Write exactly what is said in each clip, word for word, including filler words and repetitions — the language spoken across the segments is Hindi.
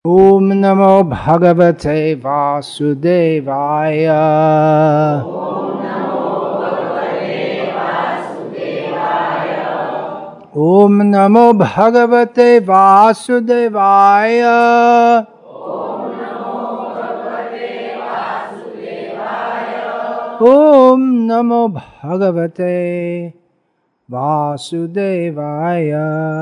ओम नमो भगवते वासुदेवाय। ओम नमो भगवते वासुदेवाय। ओम नमो भगवते वासुदेवाय।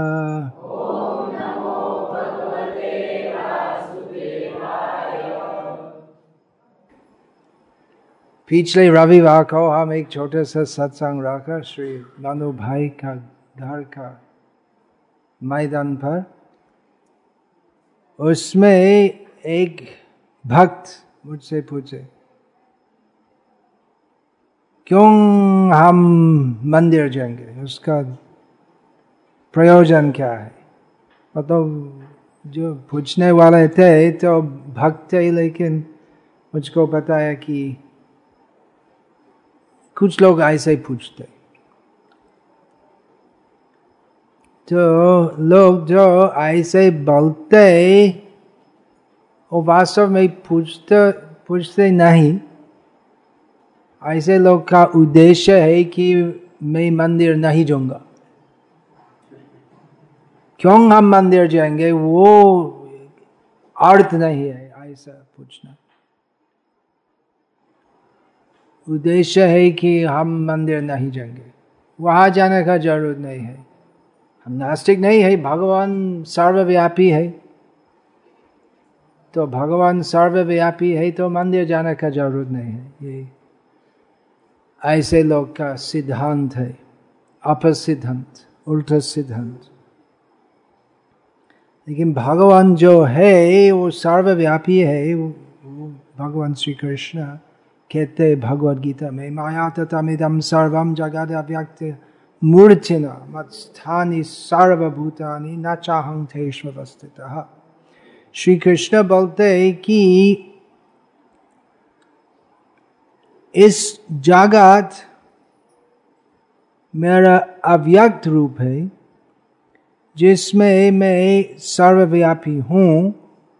पिछले रविवार को हम एक छोटा सा सत्संग रखा श्री नानू भाई का घर का मैदान पर। उसमें एक भक्त मुझसे पूछे, क्यों हम मंदिर जाएंगे, उसका प्रयोजन क्या है। मतलब जो पूछने वाले थे तो भक्त थे, लेकिन मुझको बताया कि कुछ लोग ऐसे ही पूछते। तो लोग जो ऐसे बोलते वो वास्तव में पूछते पूछते नहीं। ऐसे लोग का उद्देश्य है कि मैं मंदिर नहीं जाऊंगा, क्यों हम मंदिर जाएंगे, वो अर्थ नहीं है ऐसा पूछना। उद्देश्य है कि हम मंदिर नहीं जाएंगे, वहां जाने का जरूरत नहीं है। हम नास्तिक नहीं है, भगवान सर्वव्यापी है। तो भगवान सर्वव्यापी है तो मंदिर जाने का जरूरत नहीं है। ये ऐसे लोग का सिद्धांत है, अपसिद्धांत, उल्टा सिद्धांत। लेकिन भगवान जो है वो सर्वव्यापी है। वो भगवान श्री कृष्ण कहते भगवद गीता में, माया ततमिदं सर्वं जगद अव्यक्त मूर्छिना मत्स्थानि सर्वभूतानि न चाहं तेष्वस्थितः। श्री कृष्ण बोलते हैं कि इस जगत मेरा अव्यक्त रूप है, जिसमें मैं सर्वव्यापी हूं।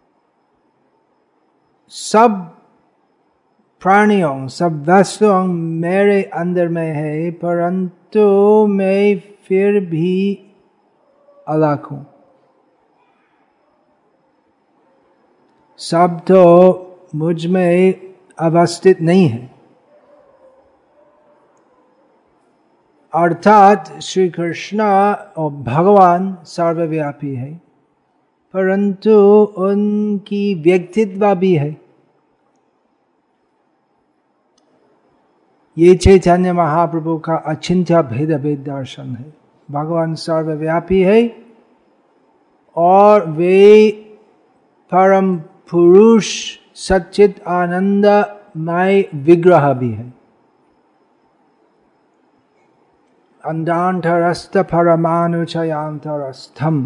सब प्राणियों, सब वस्तुओं मेरे अंदर में है, परंतु मैं फिर भी अलग हूं। सब तो मुझ में अवस्थित नहीं है। अर्थात श्री कृष्ण और भगवान सर्वव्यापी है, परंतु उनकी व्यक्तित्व भी है। ये चैतन्य महाप्रभु का अचिंत्य भेद भेद दर्शन है। भगवान सर्वव्यापी है और वे परम पुरुष सच्चित आनंदमय विग्रह भी है। अंडांतरस्थ परमाणु चयांतरस्थम।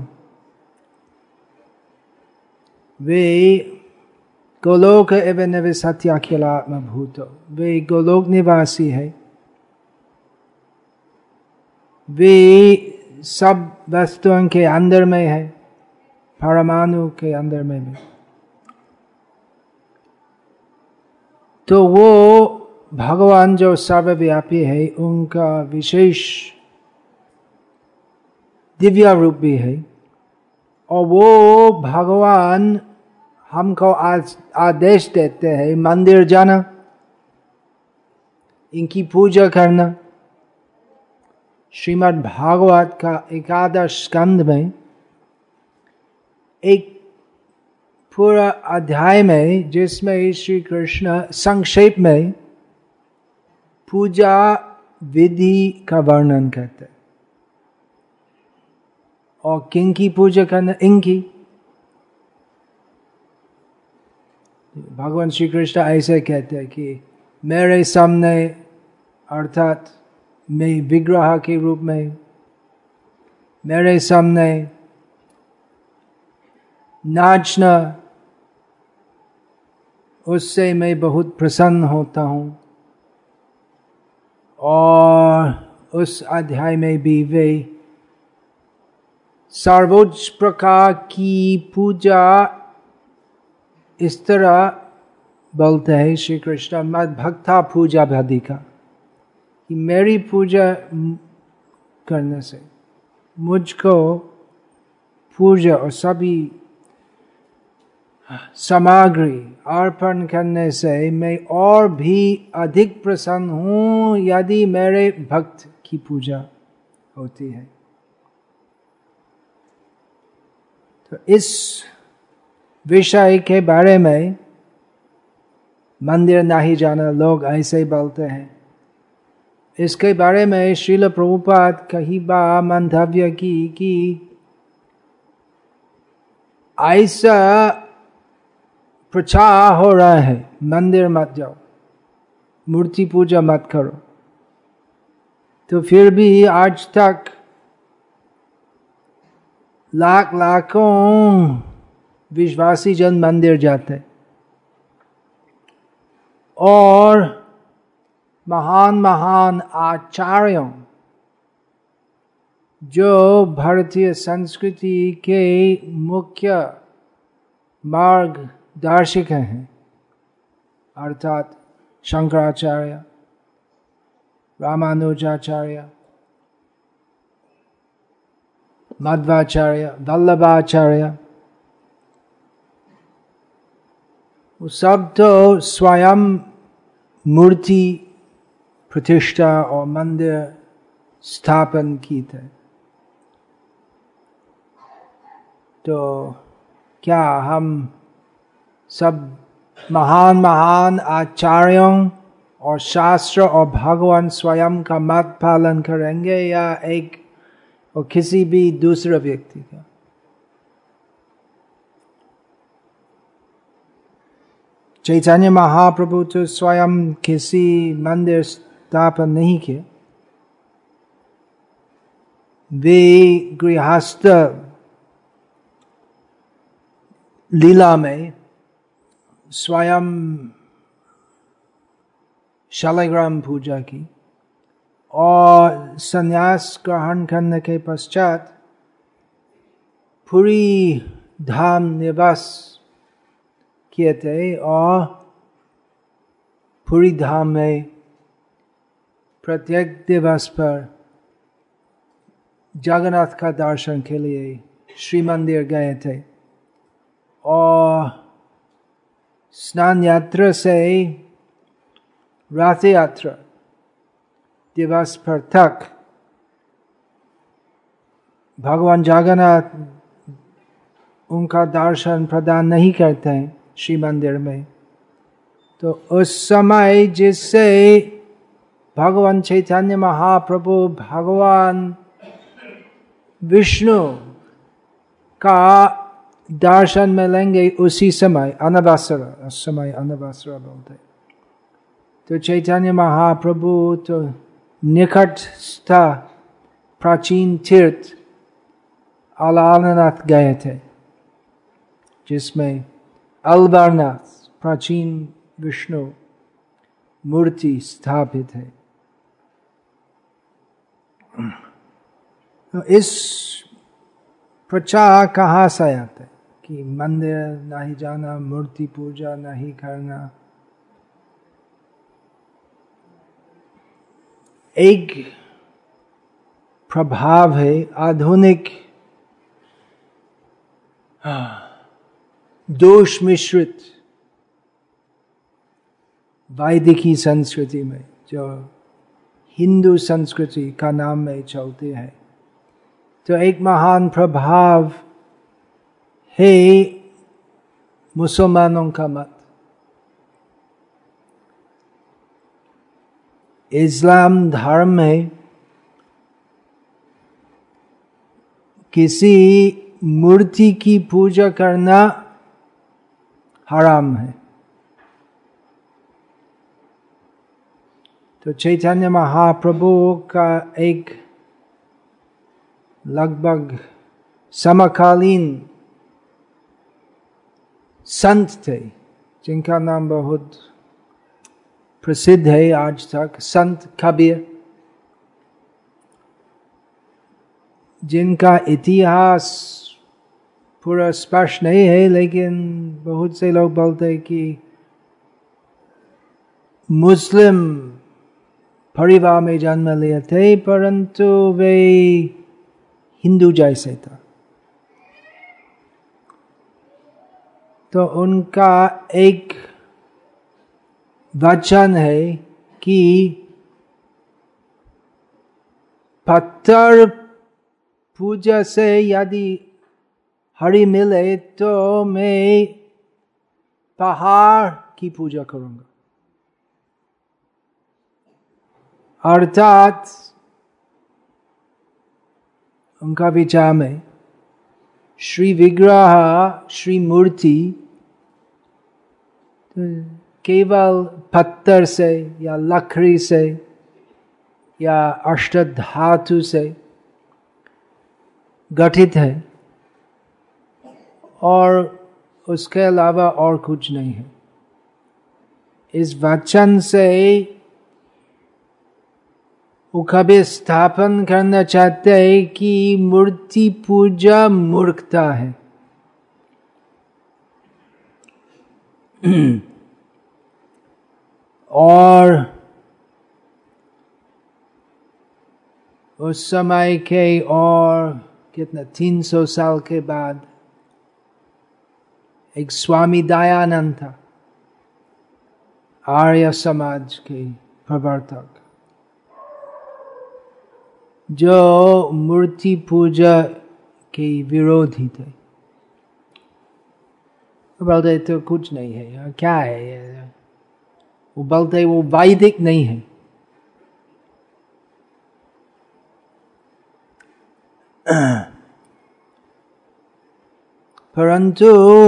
वे गोलोक एवं निवसत्याखिलात्म भूत, वे गोलोक निवासी है। वे सब वस्तुओं के अंदर में है, परमाणु के अंदर में भी। तो वो भगवान जो सर्वव्यापी है, उनका विशेष दिव्य रूप भी है। और वो भगवान हमको आज आदेश देते हैं मंदिर जाना, इनकी पूजा करना। श्रीमद् भागवत का एकादश स्कंद में एक पूरा अध्याय में, जिसमें श्री कृष्ण संक्षेप में पूजा विधि का वर्णन करते और किनकी पूजा करना, इनकी। भगवान श्री कृष्ण ऐसे कहते हैं कि मेरे सामने, अर्थात मैं विग्रह के रूप में, मेरे सामने नाचना, उससे मैं बहुत प्रसन्न होता हूँ। और उस अध्याय में भी वे सर्वोच्च प्रकार की पूजा इस तरह बोलते हैं श्री कृष्ण मद भक्ता पूजा भाधिका कि मेरी पूजा करने से, मुझको पूजा और सभी सामग्री अर्पण करने से मैं और भी अधिक प्रसन्न हूँ यदि मेरे भक्त की पूजा होती है। तो इस विषय के बारे में मंदिर नहीं जाना लोग ऐसे ही बोलते हैं। इसके बारे में श्रील प्रभुपाद कई बार मंतव्य की कि ऐसा प्रचार हो रहा है मंदिर मत जाओ, मूर्ति पूजा मत करो, तो फिर भी आज तक लाख लाखों विश्वासी जन मंदिर जाते और महान महान आचार्यों जो भारतीय संस्कृति के मुख्य मार्गदर्शक हैं, अर्थात शंकराचार्य, रामानुजाचार्य, मध्वाचार्य, वल्लभाचार्य, वो सब तो स्वयं मूर्ति प्रतिष्ठा और मंदिर स्थापन की थे। तो क्या हम सब महान महान आचार्यों और शास्त्र और भगवान स्वयं का मत पालन करेंगे या एक और किसी भी दूसरे व्यक्ति का? चैतन्य महाप्रभु तो स्वयं किसी मंदिर स्थापन नहीं किए, वे गृहस्थ लीला में स्वयं शालिग्राम पूजा की और संन्यास ग्रहण करने के पश्चात पुरी धाम निवास किए थे और पुरी धाम में प्रत्येक दिवस पर जगन्नाथ का दर्शन के लिए श्री मंदिर गए थे और स्नान यात्रा से रथ यात्रा दिवस पर तक भगवान जगन्नाथ उनका दर्शन प्रदान नहीं करते हैं श्री मंदिर में। तो उस समय जिससे भगवान चैतन्य महाप्रभु भगवान विष्णु का दर्शन में लेंगे, उसी समय अनवसर, उस समय अनवसर बोलते। तो चैतन्य महाप्रभु तो निकटस्थ प्राचीन तीर्थ अलारनाथ गए थे, जिसमें अलबरनाथ प्राचीन विष्णु मूर्ति स्थापित है। तो इस प्रचार कहाँ से आता है कि मंदिर नहीं जाना, मूर्ति पूजा नहीं करना? एक प्रभाव है आधुनिक दोष मिश्रित वैदिकी संस्कृति में, जो हिंदू संस्कृति का नाम में चलती है। तो एक महान प्रभाव है मुसलमानों का मत। इस्लाम धर्म में किसी मूर्ति की पूजा करना हराम है। तो चैतन्य महाप्रभु का एक लगभग समकालीन संत थे, जिनका नाम बहुत प्रसिद्ध है आज तक, संत कबीर, जिनका इतिहास पूरा स्पष्ट नहीं है, लेकिन बहुत से लोग बोलते हैं कि मुस्लिम परिवार में जन्म लिए थे, परंतु वे हिंदू जैसे था। तो उनका एक वचन है कि पत्थर पूजा से यदि हरि मिले तो मैं पहाड़ की पूजा करूंगा। अर्थात उनका विचार में श्री विग्रह, श्री मूर्ति केवल पत्थर से या लकड़ी से या अष्ट धातु से गठित है और उसके अलावा और कुछ नहीं है। इस वचन से वो कभी स्थापन करना चाहते हैं कि मूर्ति पूजा मूर्खता है। और उस समय के और कितना तीन सौ साल के बाद एक स्वामी दयानंद था, आर्य समाज के प्रवर्तक, जो मूर्ति पूजा के विरोधी थे। बोलते तो कुछ नहीं है, क्या है ये? वो बोलते वो वैदिक नहीं है। परंतु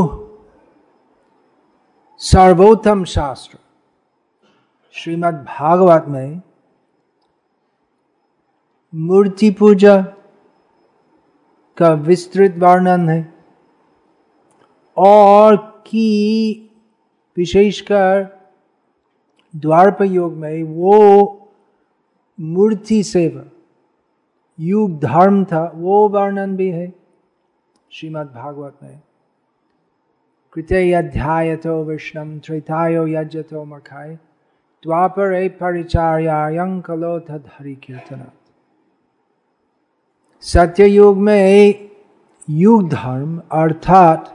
सर्वोत्तम शास्त्र श्रीमद् भागवत में मूर्ति पूजा का विस्तृत वर्णन है, और कि विशेषकर द्वापर युग में वो मूर्ति सेवा युग धर्म था, वो वर्णन भी है श्रीमद् भागवत में। कृते अध्यायतो विष्णुम त्रेतायो यज्ञतो मखाय द्वापरे परिचार्यायं कलो तद् हरि कीर्तनात्। सत्ययुग में युग धर्म अर्थात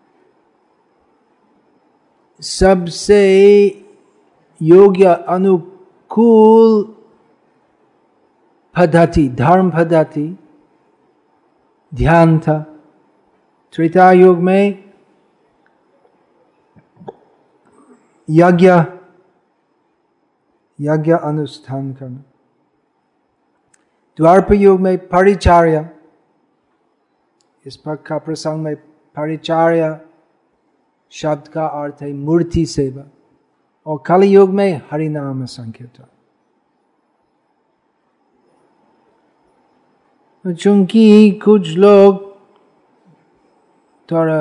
सबसे योग्य अनुकूल पद्धति, धर्म पद्धति ध्यान था। त्रेता युग में यज्ञ यज्ञ अनुष्ठान करना। द्वापर युग में परिचार्य, इस पर का प्रसंग में परिचार्य शब्द का अर्थ है मूर्ति सेवा, और कलि युग में हरिनाम संकीर्तन। चूंकि कुछ लोग थोड़ा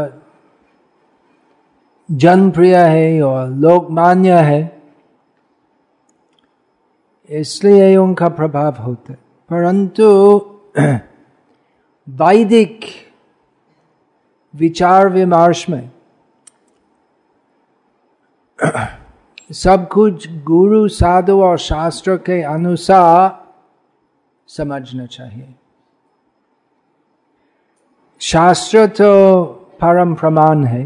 जनप्रिय है और लोकमान्य है, इसलिए उनका प्रभाव होता है। परंतु वैदिक विचार विमर्श में सब कुछ गुरु, साधु और शास्त्र के अनुसार समझना चाहिए। शास्त्र तो परम प्रमाण है,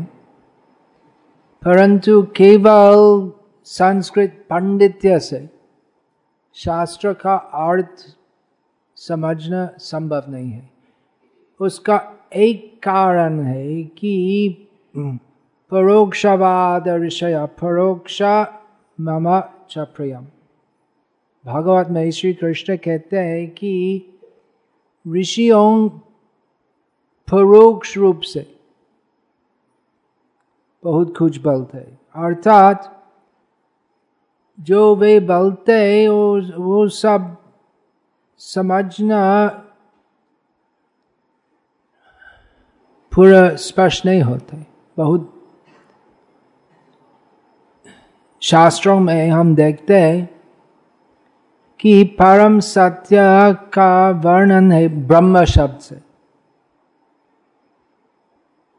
परंतु केवल संस्कृत पांडित्य से शास्त्र का अर्थ समझना संभव नहीं है। उसका एक कारण है कि परोक्षवाद ऋषय परोक्ष मम च प्रियम। भागवत में श्री कृष्ण कहते हैं कि ऋषियों परोक्ष रूप से बहुत कुछ बोलते हैं, अर्थात जो वे बोलते हैं वो, वो सब समझना पूरा स्पष्ट नहीं होता। बहुत शास्त्रों में हम देखते हैं कि परम सत्य का वर्णन है ब्रह्म शब्द से।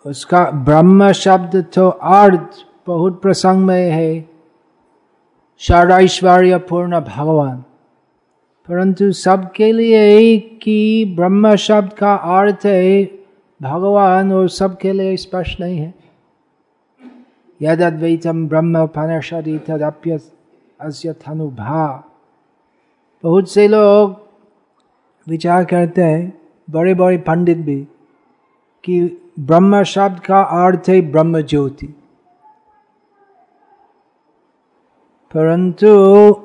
उसका ब्रह्म शब्द तो अर्थ बहुत प्रसंग में है, सर्वैश्वर्य पूर्ण भगवान, परंतु सबके लिए कि ब्रह्म शब्द का अर्थ है भगवान, और सबके लिए स्पष्ट नहीं है। यद अद्वैतम ब्रह्म उपनिषदि तदप्य अस्य तनुभा। बहुत से लोग विचार करते हैं, बड़े बड़े पंडित भी, कि ब्रह्म शब्द का अर्थ है ब्रह्म ज्योति, परंतु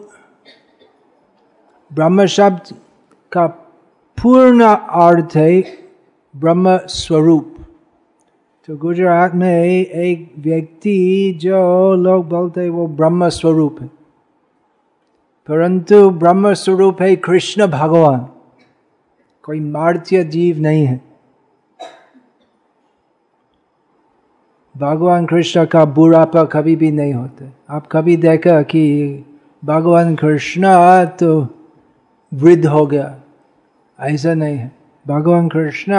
ब्रह्म शब्द का पूर्ण अर्थ है ब्रह्म स्वरूप। तो गुजरात में एक व्यक्ति जो लोग बोलते हैं वो ब्रह्म स्वरूप है, परंतु ब्रह्म स्वरूप है कृष्ण भगवान, कोई मार्त्य जीव नहीं है। भगवान कृष्ण का बुढ़ापा कभी भी नहीं होता। आप कभी देखा कि भगवान कृष्ण तो वृद्ध हो गया? ऐसा नहीं है। भगवान कृष्ण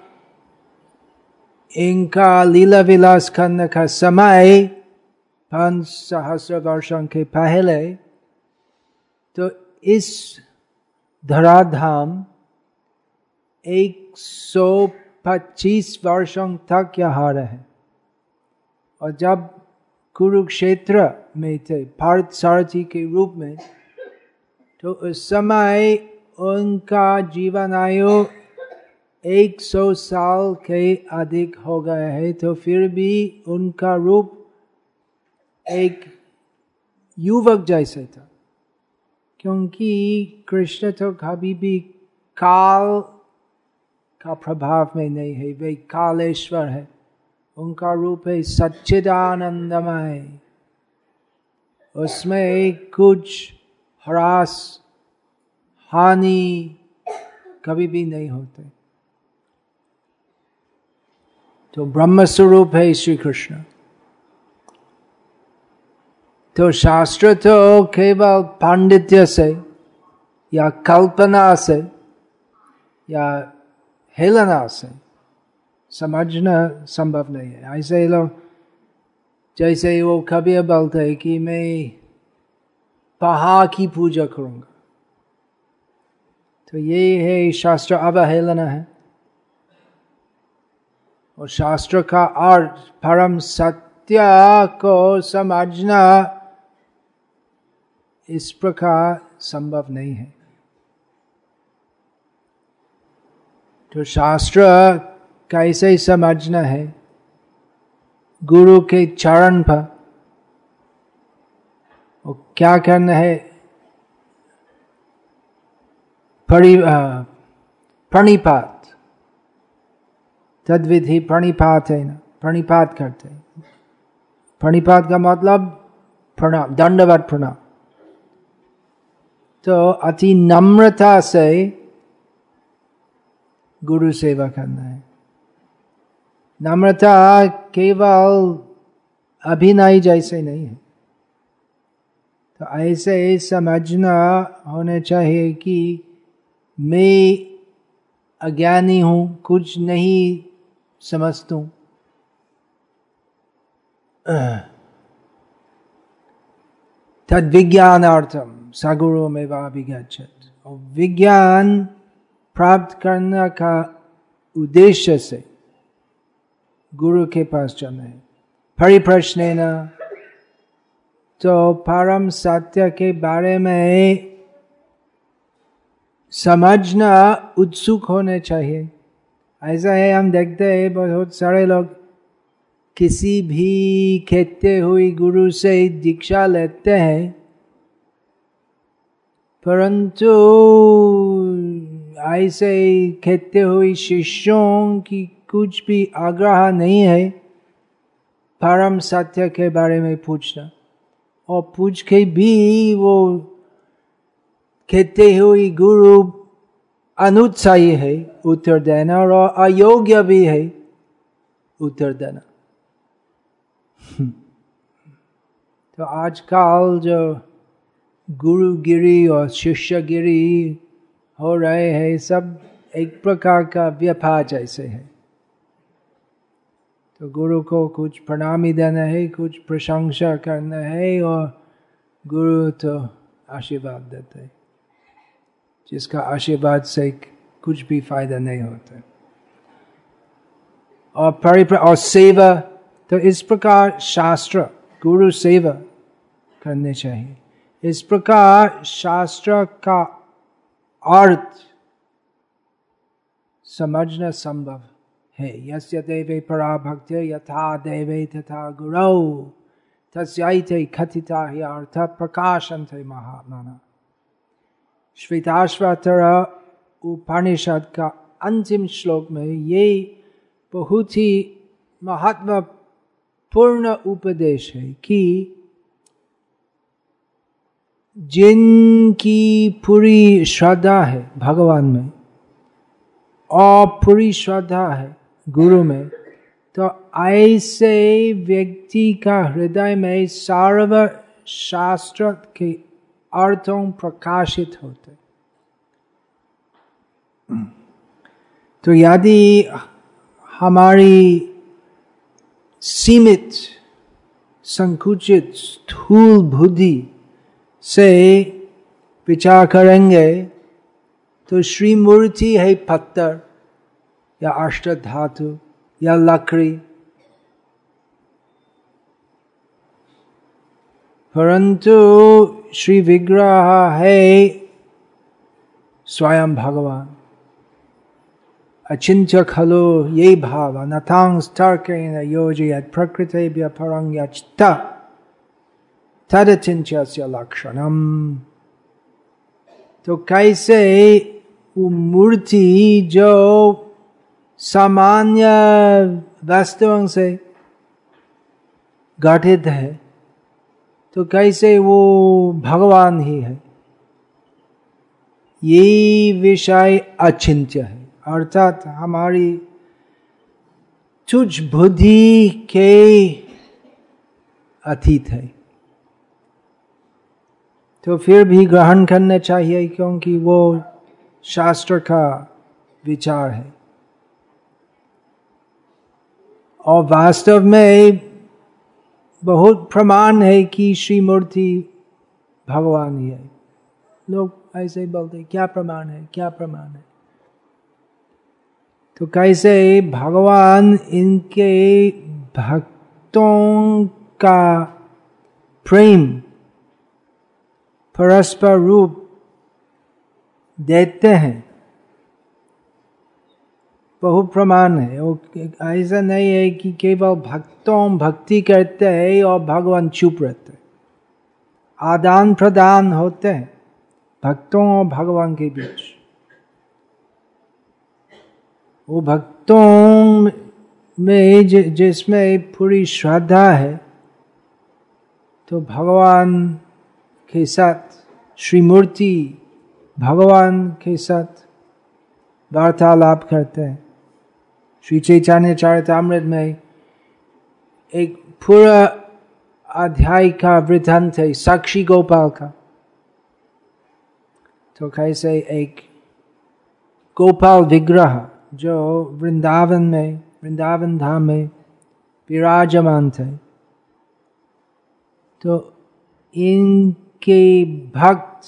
इनका लीला विलास करने का समय पांच सहस्र वर्षों के पहले, तो इस धराधाम एक सौ पच्चीस वर्षों तक यहाँ रहे, और जब कुरुक्षेत्र में थे पार्थ सारथी के रूप में, तो उस समय उनका जीवन आयु एक सौ साल के अधिक हो गया है, तो फिर भी उनका रूप एक युवक जैसे था, क्योंकि कृष्ण तो कभी भी काल का प्रभाव में नहीं है, वे कालेश्वर है। उनका रूप है सच्चिदानंदमय, उसमें कुछ ह्रास हानि कभी भी नहीं होते। तो ब्रह्म स्वरूप है श्री कृष्ण। तो शास्त्र तो केवल पांडित्य से या कल्पना से या हेलना से समझना संभव नहीं है। ऐसे लोग जैसे वो कभी बोलते हैं कि मैं पहाड़ की पूजा करूंगा, तो ये है शास्त्र अवहेलना है। और शास्त्र का अर्थ परम सत्य को समझना इस प्रकार संभव नहीं है। तो शास्त्र कैसे समझना है? गुरु के चरण पर, और क्या करना है? परि प्रणिपात, तद्विधि प्रणिपात है ना, प्रणिपात करते हैं। प्रणिपात का मतलब प्रणाम, दंडवत प्रणाम। तो अति नम्रता से गुरु सेवा करना है। नम्रता केवल अभिनय जैसे नहीं है। तो ऐसे समझना होना चाहिए कि मैं अज्ञानी हूँ, कुछ नहीं समझता हूँ। तद विज्ञानार्थम सगुरु में वाभिगच्छत्। और विज्ञान प्राप्त करने का उद्देश्य से गुरु के पास जाना है। परिप्रश्नेन, तो परम सत्य के बारे में समझना उत्सुक होने चाहिए। ऐसा है, हम देखते हैं बहुत सारे लोग किसी भी कहते हुए गुरु से दीक्षा लेते हैं, परंतु ऐसे कहते हुए शिष्यों की कुछ भी आग्रह नहीं है परम सत्य के बारे में पूछना। और पूछ के भी वो कहते हुए गुरु अनुत्साही है उत्तर देना, और अयोग्य भी है उत्तर देना। तो आजकल जो गुरुगिरी और शिष्यगिरी हो रहे हैं, सब एक प्रकार का व्यापार जैसे है। तो गुरु को कुछ प्रणामी देना है, कुछ प्रशंसा करना है, और गुरु तो आशीर्वाद देते हैं, जिसका आशीर्वाद से कुछ भी फायदा नहीं होता। और परिप्र और सेवा, तो इस प्रकार शास्त्र गुरु सेवा करने चाहिए। इस प्रकार शास्त्र का अर्थ समझना संभव है। यस्य देवे परा भक्ति यथा देवे तथा गुरौ तस्यैते कथिता हि अर्थ प्रकाशन्ते महात्मना। श्वेताश्वतर उपनिषद का अंतिम श्लोक में ये बहुत ही महत्वपूर्ण उपदेश है कि जिनकी पूरी श्रद्धा है भगवान में और पूरी श्रद्धा है गुरु में, तो ऐसे व्यक्ति का हृदय में सर्व शास्त्र के अर्थों प्रकाशित होते। तो यदि हमारी सीमित संकुचित स्थूल बुद्धि से विचार करेंगे तो श्री मूर्ति है पत्थर या अष्ट धातु या लकड़ी, परंतु श्री विग्रह है स्वयं भगवान। अचिंत्य खलु ये भाव नतांग तर्केन योजयत् प्रकृतेभ्यः परं यच्च तदचिन्त्यस्य लक्षणम। तो कैसे वो मूर्ति जो सामान्य वस्तुओं से गठित है, तो कैसे वो भगवान ही है, ये विषय अचिंत्य है, अर्थात हमारी तुच्छ बुद्धि के अतीत है। तो फिर भी ग्रहण करना चाहिए, क्योंकि वो शास्त्र का विचार है। और वास्तव में बहुत प्रमाण है कि श्री मूर्ति भगवान ही है। लोग ऐसे ही बोलते, क्या प्रमाण है, क्या प्रमाण है। तो कैसे भगवान इनके भक्तों का प्रेम परस्पर रूप देते हैं, बहुत प्रमाण है। वो ऐसा नहीं है कि केवल भक्तों भक्ति करते हैं और भगवान चुप रहते हैं। आदान प्रदान होते हैं भक्तों और भगवान के बीच। वो भक्तों में जिसमें पूरी श्रद्धा है, तो भगवान के साथ श्री मूर्ति भगवान के साथ वार्तालाप करते हैं। श्री चैतन्य चरितामृत में एक पूरा अध्याय का वृत्तांत है साक्षी गोपाल का। तो कैसे एक गोपाल विग्रह जो वृंदावन में वृंदावन धाम में विराजमान थे, तो इनके भक्त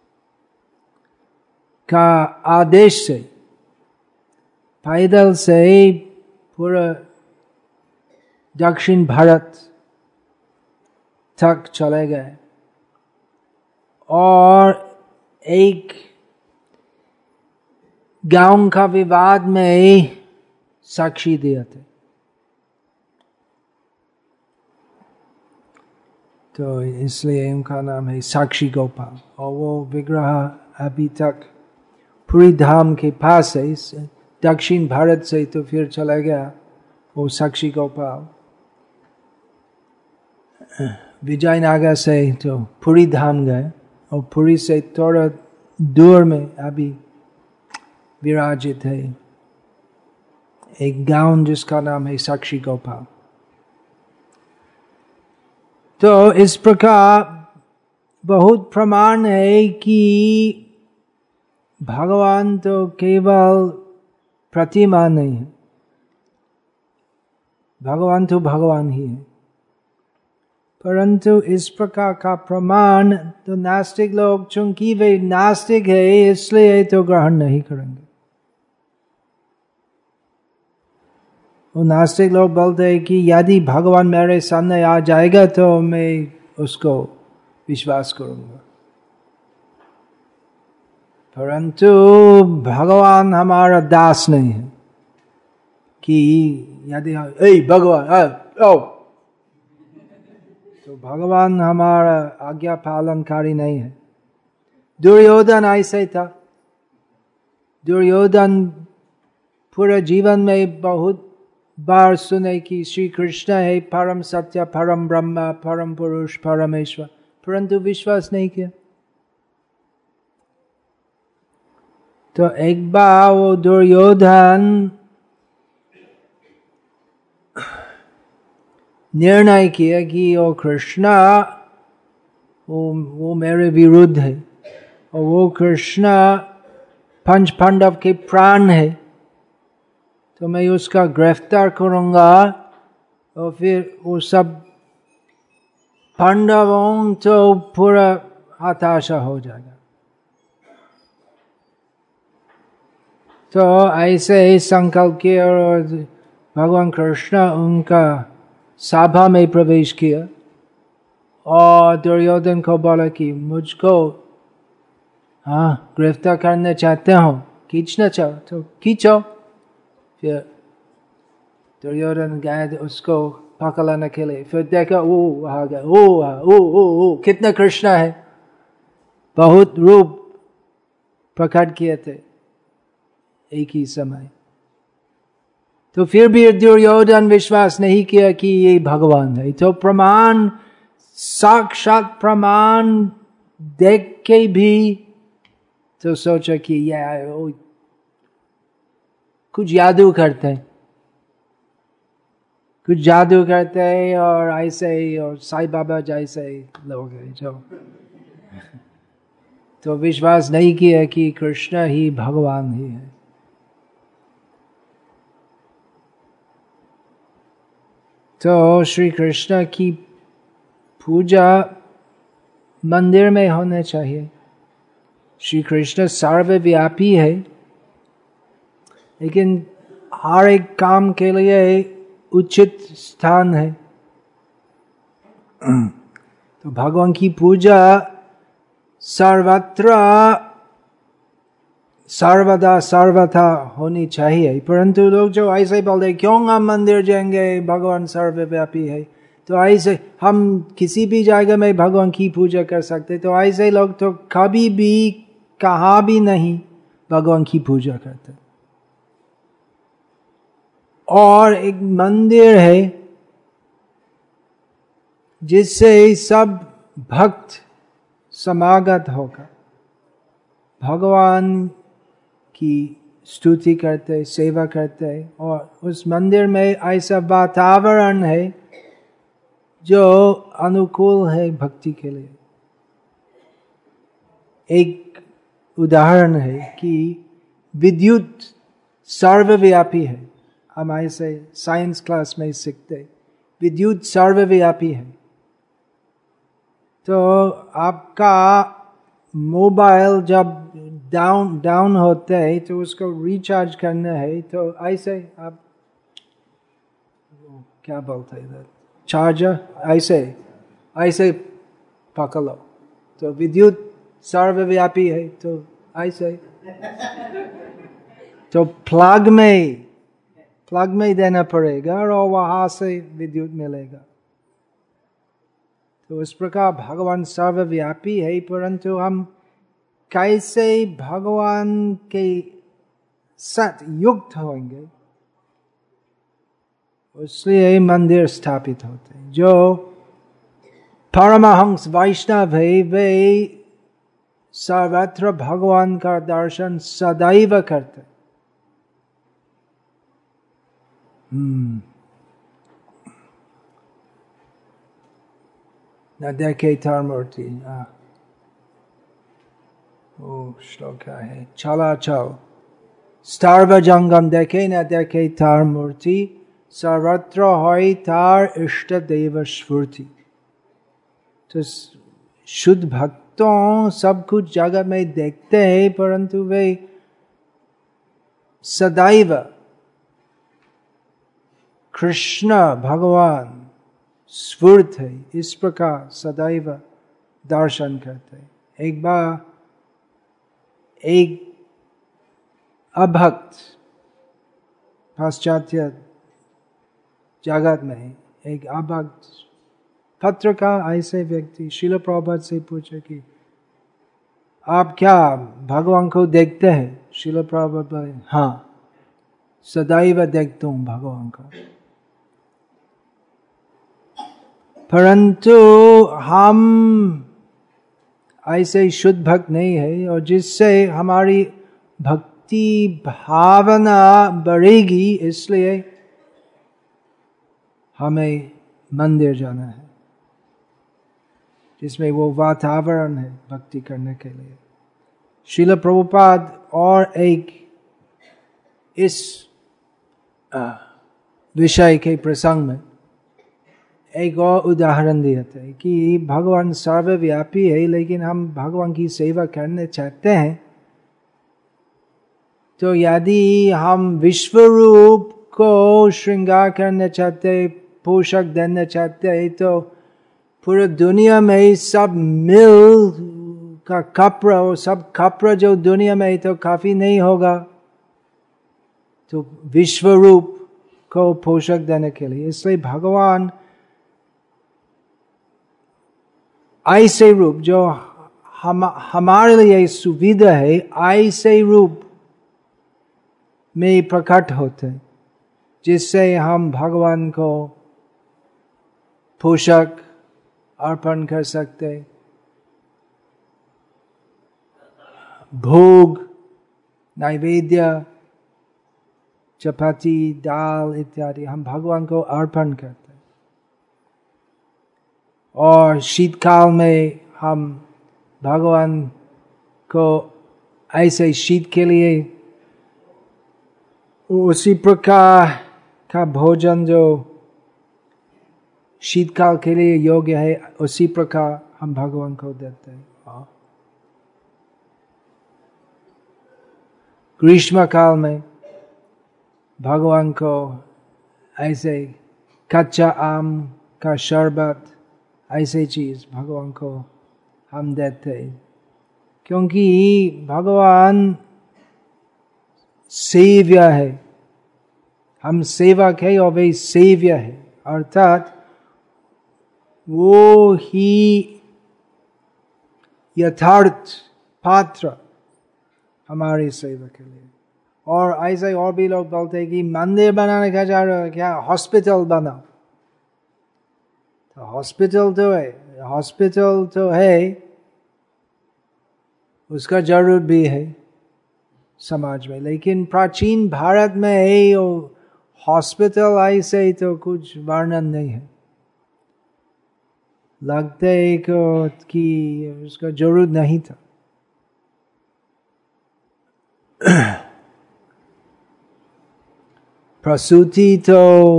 का आदेश से पैदल से पूरा दक्षिण भारत तक चले गए और एक गांव का विवाद में साक्षी दिए थे। तो इसलिए उनका नाम है साक्षी गोपाल। और वो विग्रह अभी तक पुरी धाम के पास है, दक्षिण भारत से तो फिर चला गया वो साक्षी गोपाल विजयनगर से तो पुरी धाम गए, और पुरी से थोड़ा दूर में अभी विराजित है एक गांव जिसका नाम है साक्षी गोपाल। तो इस प्रकार बहुत प्रमाण है कि भगवान तो केवल प्रतिमा नहीं है, भगवान तो भगवान ही है। परंतु इस प्रकार का प्रमाण तो नास्तिक लोग, चूंकि वे नास्तिक है इसलिए तो ग्रहण नहीं करेंगे। वो नास्तिक लोग बोलते हैं कि यदि भगवान मेरे सामने आ जाएगा तो मैं उसको विश्वास करूंगा, परंतु भगवान हमारा दास नहीं है कि यदि ए भगवान आओ, तो भगवान हमारा आज्ञा पालनकारी नहीं है। दुर्योधन ऐसे था। दुर्योधन पूरे जीवन में बहुत बार सुने कि श्री कृष्ण है परम सत्य, परम ब्रह्म, परम पुरुष, परमेश्वर, परंतु विश्वास नहीं किया। तो एक बार वो दुर्योधन निर्णय किया कि वो कृष्ण वो वो मेरे विरुद्ध है और वो कृष्ण पंच पांडव के प्राण है, तो मैं उसका गिरफ्तार करूंगा और फिर वो सब पांडवों तो पूरा हताशा हो जाएगा। तो ऐसे ही संकल्प किया और भगवान कृष्ण उनका सभा में प्रवेश किया और दुर्योधन को बोला कि मुझको हाँ गिरफ्तार करना चाहते हो, खींचना चाहो तो खींचो। फिर दुर्योधन गए उसको पकड़ने के लिए, फिर देखा वो आ गया, ओ ओ ओ ओ कितना कृष्ण है, बहुत रूप प्रकट किए थे एक ही समय। तो फिर भी दुर्योधन विश्वास नहीं किया कि ये भगवान है। तो प्रमाण, साक्षात प्रमाण देख के भी तो सोचा कि यह कुछ जादू करते हैं, कुछ जादू करते हैं और ऐसे ही, और साईं बाबा जैसे लोग हैं जो तो विश्वास नहीं किया कि कृष्ण ही भगवान ही है। तो श्री कृष्ण की पूजा मंदिर में होना चाहिए। श्री कृष्ण सर्वव्यापी है, लेकिन हर एक काम के लिए उचित स्थान है। तो भगवान की पूजा सर्वत्र सर्वदा सर्वथा होनी चाहिए। परंतु लोग जो ऐसे बोलते क्यों हम मंदिर जाएंगे, भगवान सर्वव्यापी है, तो ऐसे हम किसी भी जगह में भगवान की पूजा कर सकते। तो ऐसे लोग तो कभी भी कहाँ भी नहीं भगवान की पूजा करते। और एक मंदिर है जिससे सब भक्त समागत होकर भगवान की स्तुति करते, सेवा करते, और उस मंदिर में ऐसा वातावरण है जो अनुकूल है भक्ति के लिए। एक उदाहरण है कि विद्युत सर्वव्यापी है। हम ऐसे साइंस क्लास में सीखते विद्युत सर्वव्यापी है। तो आपका मोबाइल जब डाउन डाउन होता है तो उसको रिचार्ज करना है, तो ऐसे आप क्या बोलते हैं चार्जर, ऐसे ऐसे पकड़ लो। तो विद्युत सर्वव्यापी है, तो ऐसे तो प्लग में प्लग में देना पड़ेगा और वहां से विद्युत मिलेगा। तो इस प्रकार भगवान सर्वव्यापी है, परंतु हम कैसे भगवान के साथ युक्त होंगे, इसलिए मंदिर स्थापित होते हैं। जो परमहंस वैष्णव है वे सर्वत्र भगवान का दर्शन सदैव करते। हम्म न देखे तार मूर्ति, ओ श्लोक है, चला चल सर्वजंगम देखे न देखे तार मूर्ति, सर्वत्र होय तार इष्ट देव स्फूर्ति। तो शुद्ध भक्तों सब कुछ जगत में देखते हैं, परंतु वे सदैव कृष्ण भगवान स्फूर्त है, इस प्रकार सदैव दर्शन करते हैं। एक बार एक अभक्त पाश्चात्य जगत में एक अभक्त पत्रकार ऐसे व्यक्ति श्रील प्रभुपाद से पूछे कि आप क्या भगवान को देखते हैं? श्रील प्रभुपाद, हाँ सदैव देखता हूं भगवान को, परंतु हम ऐसे शुद्ध भक्त नहीं है, और जिससे हमारी भक्ति भावना बढ़ेगी, इसलिए हमें मंदिर जाना है जिसमें वो वातावरण है भक्ति करने के लिए। श्रील प्रभुपाद और एक इस विषय के प्रसंग में एक और उदाहरण दिए थे कि भगवान सर्वव्यापी है, लेकिन हम भगवान की सेवा करने चाहते हैं, तो यदि हम विश्व रूप को श्रृंगार करना चाहते, पोषक देना चाहते, तो पूरी दुनिया में सब मिल का कपड़ा और सब कपड़ा जो दुनिया में तो काफी नहीं होगा, तो विश्व रूप को पोषक देने के लिए, इसलिए भगवान ऐसे रूप जो हम हमारे लिए सुविधा है, ऐसे रूप में प्रकट होते, जिससे हम भगवान को पोषक अर्पण कर सकते, भोग नैवेद्य चपाती दाल इत्यादि हम भगवान को अर्पण करते, और शीतकाल में हम भगवान को ऐसे शीत के लिए उसी प्रकार का भोजन जो शीतकाल के लिए योग्य है, उसी प्रकार हम भगवान को देते हैं। ग्रीष्म काल में भगवान को ऐसे कच्चा आम का शरबत, ऐसे चीज भगवान को हम देते हैं, क्योंकि भगवान सेव्य है, हम सेवक है और वे सेव्य है, अर्थात वो ही यथार्थ पात्र हमारी सेवा के लिए। और ऐसे और भी लोग बोलते हैं कि मंदिर बनाने का जा रहा है क्या, हॉस्पिटल बनाओ, तो हॉस्पिटल तो है, हॉस्पिटल तो है, उसका जरूरत भी है समाज में, लेकिन प्राचीन भारत में है वो हॉस्पिटल ऐसे तो कुछ वर्णन नहीं है, लगता है कि उसका जरूरत नहीं था। प्रसूति तो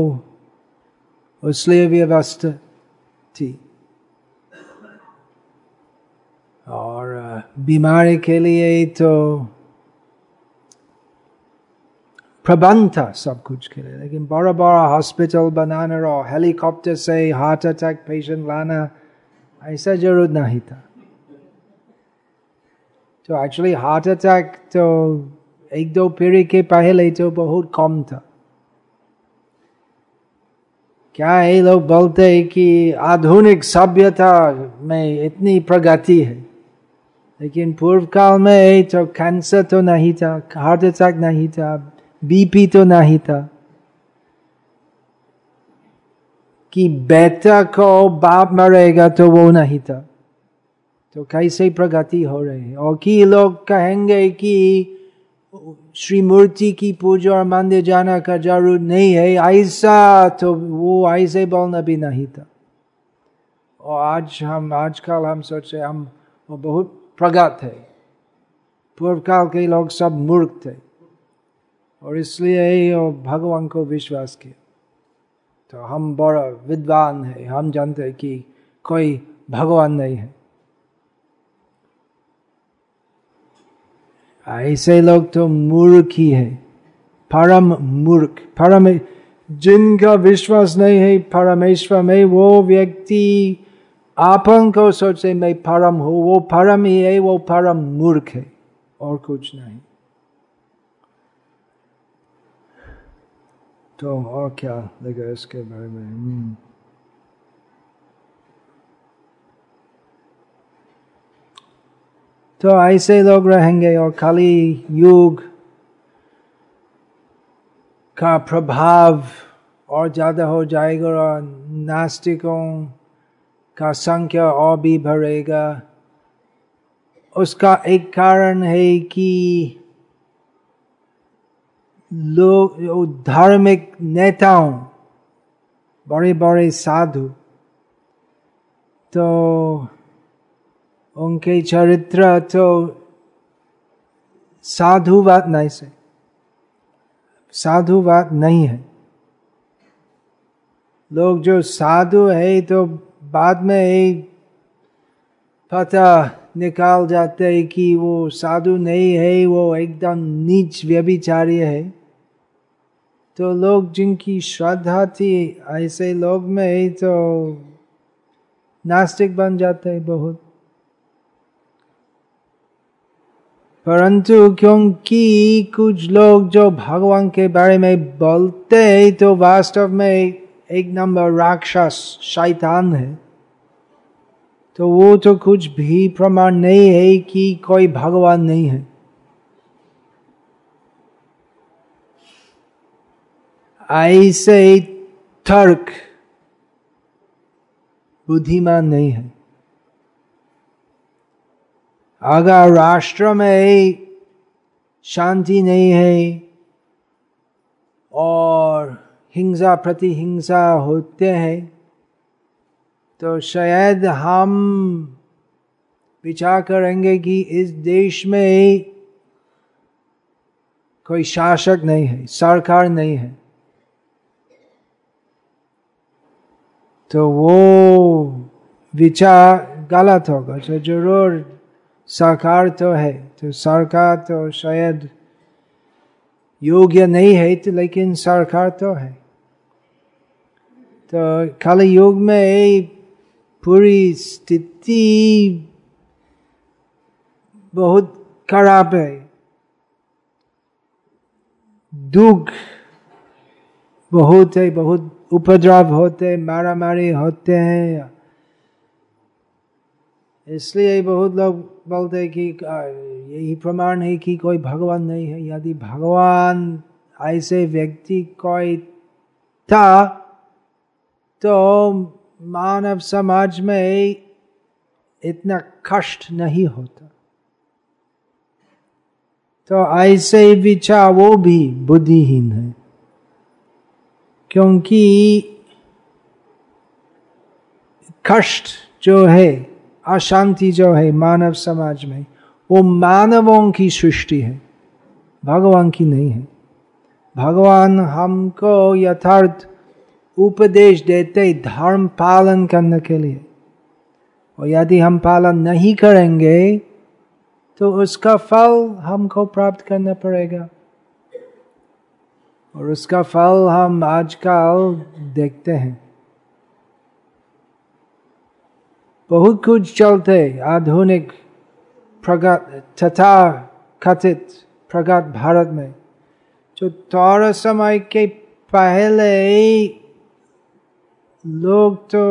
उसलिए व्यवस्था थी, और बीमारी के लिए तो प्रबंध था सब कुछ के लिए, लेकिन बड़ा बड़ा हॉस्पिटल बनाना और हेलीकॉप्टर से हार्ट अटैक पेशेंट लाना, ऐसा जरूरत नहीं था। तो एक्चुअली हार्ट अटैक तो एक दो पीढ़ी के पहले तो बहुत कम था। क्या है, लोग बोलते हैं कि आधुनिक सभ्यता में इतनी प्रगति है, लेकिन पूर्व काल में तो कैंसर तो नहीं था, हार्ट अटैक नहीं था, बीपी तो नहीं था, कि बेटा को बाप मरेगा तो वो नहीं था, तो कैसे प्रगति हो रही है। और कि लोग कहेंगे कि श्री मूर्ति की पूजा और मंदिर जाना का जरूरत नहीं है, ऐसा तो वो ऐसे बोलना भी नहीं था। और आज हम आजकल हम सोचे हम वो बहुत प्रगत है, पूर्व काल के लोग सब मूर्ख थे और इसलिए भगवान को विश्वास किया। तो हम बड़ा विद्वान है, हम जानते हैं कि कोई भगवान नहीं है। ऐसे लोग तो मूर्ख ही है, परम मूर्ख। परम जिनका विश्वास नहीं है परमेश्वर में, वो व्यक्ति आपन को सोचे मैं परम हूँ, वो परम ही है, वो परम मूर्ख है और कुछ नहीं। तो और क्या लगा इसके बारे में? तो ऐसे लोग रहेंगे और खाली युग का प्रभाव और ज्यादा हो जाएगा और नास्तिकों का संख्या और भी बढ़ेगा। उसका एक कारण है कि लोग धार्मिक नेताओं, बड़े बड़े साधु, तो उनके चरित्र तो साधुवाद नहीं से साधुवाद नहीं है। लोग जो साधु है तो बाद में पता निकाल जाते हैं कि वो साधु नहीं है, वो एकदम नीच व्यभिचारी है। तो लोग जिनकी श्रद्धा थी ऐसे लोग में तो नास्तिक बन जाते हैं बहुत। परंतु क्योंकि कुछ लोग जो भगवान के बारे में बोलते हैं तो वास्तव में एक नंबर राक्षस शैतान है, तो वो तो कुछ भी प्रमाण नहीं है कि कोई भगवान नहीं है। ऐसे तर्क बुद्धिमान नहीं है। अगर राष्ट्र में शांति नहीं है और हिंसा प्रति हिंसा होते हैं तो शायद हम विचार करेंगे कि इस देश में कोई शासक नहीं है, सरकार नहीं है। तो वो विचार गलत होगा। तो जरूर सरकार तो है, तो सरकार तो शायद योग्य नहीं है, तो लेकिन सरकार तो है। तो कल युग में पूरी स्थिति बहुत खराब है, दुख बहुत है, बहुत उपद्रव होते, मारा मारी होते हैं। इसलिए बहुत लोग बोलते हैं कि यही प्रमाण है कि कोई भगवान नहीं है। यदि भगवान ऐसे व्यक्ति कोई था तो मानव समाज में इतना कष्ट नहीं होता। तो ऐसे विचार वो भी बुद्धिहीन है, क्योंकि कष्ट जो है, अशांति जो है मानव समाज में, वो मानवों की सृष्टि है, भगवान की नहीं है। भगवान हमको यथार्थ उपदेश देते धर्म पालन करने के लिए, और यदि हम पालन नहीं करेंगे तो उसका फल हमको प्राप्त करना पड़ेगा। और उसका फल हम आजकल देखते हैं। बहुत कुछ चलते आधुनिक प्रगत तथा कथित प्रगत भारत में, जो थोड़ा समय के पहले लोग तो